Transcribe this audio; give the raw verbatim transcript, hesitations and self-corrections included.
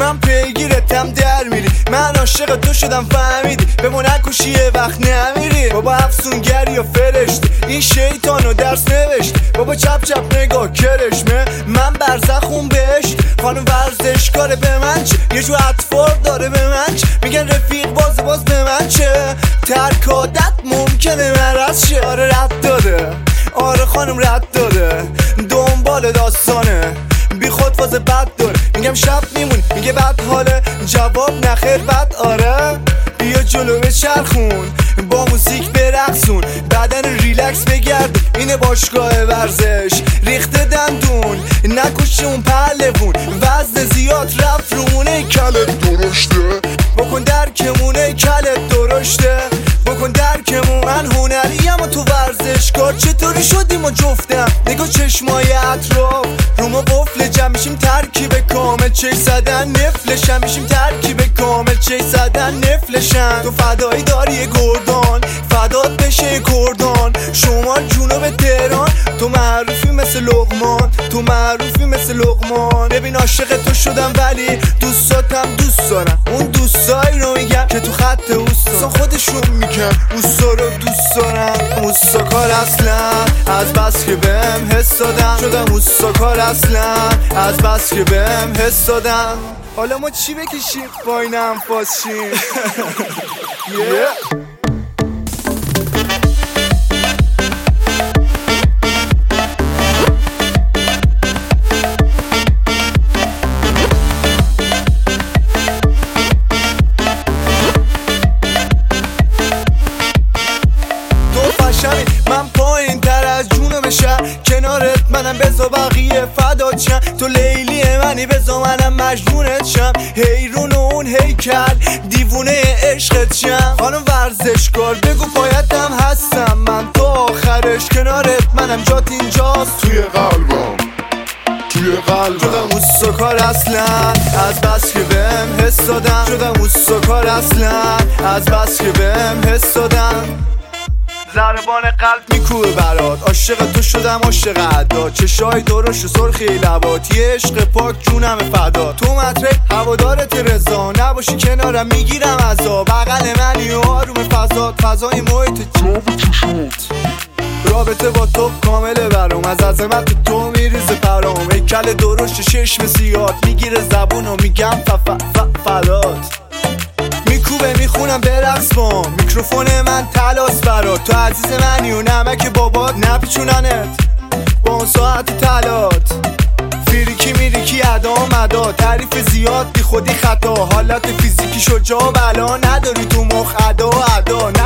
من پیگیرتم در میری، من عاشق تو شدم فهمیدی، به ما نکشی یه وقت نمیری. بابا افسونگری و فرشته این شیطانو درس نوشت، بابا چپ چپ نگاه کرشمه من برزخون بهشت. خانم ورزشکاره به من چه، یه جو اطفال داره به من چه، میگن رفیق باز باز به من چه، ترک عادت ممکنه مرض شه. آره رد داده، آره خانم رد داده، دنبال داستانه بی خود فاز بد داره. میگم شب میمونی میگه بد حاله، جواب نخیر بد آره. بیا جلو به چرخون با موزیک برقصون، بدن ریلکس بگرد اینه باشگاه ورزش. ریخته دندون نکشی اون پهلوون، وزن زیاد رفت رومونه کلت درشته، بکن درکمونه کلت درشته، بکن درکمون. من هنریم و تو ورزشکار، چطوری شدیم و جفتم نگاه چشمای اطراف رو ما قفل جمع میشیم ترکیب کامل، چش زدن نفلشم میشیم ترکیب کامل، چش زدن نفلشم. تو فدایی داری گردان فدات بشه کردان، شمال جنوب تهران تو معروفی مثل لقمان، تو معروفی مثل لقمان. ببین عاشق تو شدم ولی دوستاتم دوست دارم، اون دوستایی رو میگم که تو خط اوستا خودشون میگن اوستا رو دوست دارم. اوستاکار اصلا از بس که بهم حس دادم، شدم اوستاکار اصلا از بس که بهم حس دادم. حالا ما چی بکشیم وای ننفاز شیم yeah. من پایین تر از جونو بشم کنارت، منم بزا بقیه فدات شم. تو لیلی منی بزا منم مجنونت شم، حیرون اون هیکل دیوونه عشقت شم. خانم ورزشکار بگو پایتم هستم من تو آخرش کنارت، منم جات اینجاست توی قلبم توی قلبم. شدم اوستاکار اصلا از بس که بهم حس دادم، شدم اوستاکار اصلا از بس که بهم حس دادم. ضربان قلب میکوه برات، عاشق تو شدم عاشق عدا، چشای درشت و سرخی لبات، یه عشق پاک جونم فدا. تو مطرح هوادارت رضا، نباشی کنارم میگیرم عذاب، بغل منی و آروم فضا، فضای محیط جاب چشات. رابطه با تو کامله برام، از عظمت تو میریزه پرام، هیکل درشت چشم سیاد میگیره زبون و میگم ف ف فدات. میکوبه میخونم برقص با میکروفون من تلاس برات، تو عزیز منی و نمک بابات نپیچوننت با اون ساعت تلات. فیریکی میریکی ادا مدا، تعریف زیاد بی خودی خطا، حالت فیزیکی شجاع بلا نداری تو مخ ادا ادا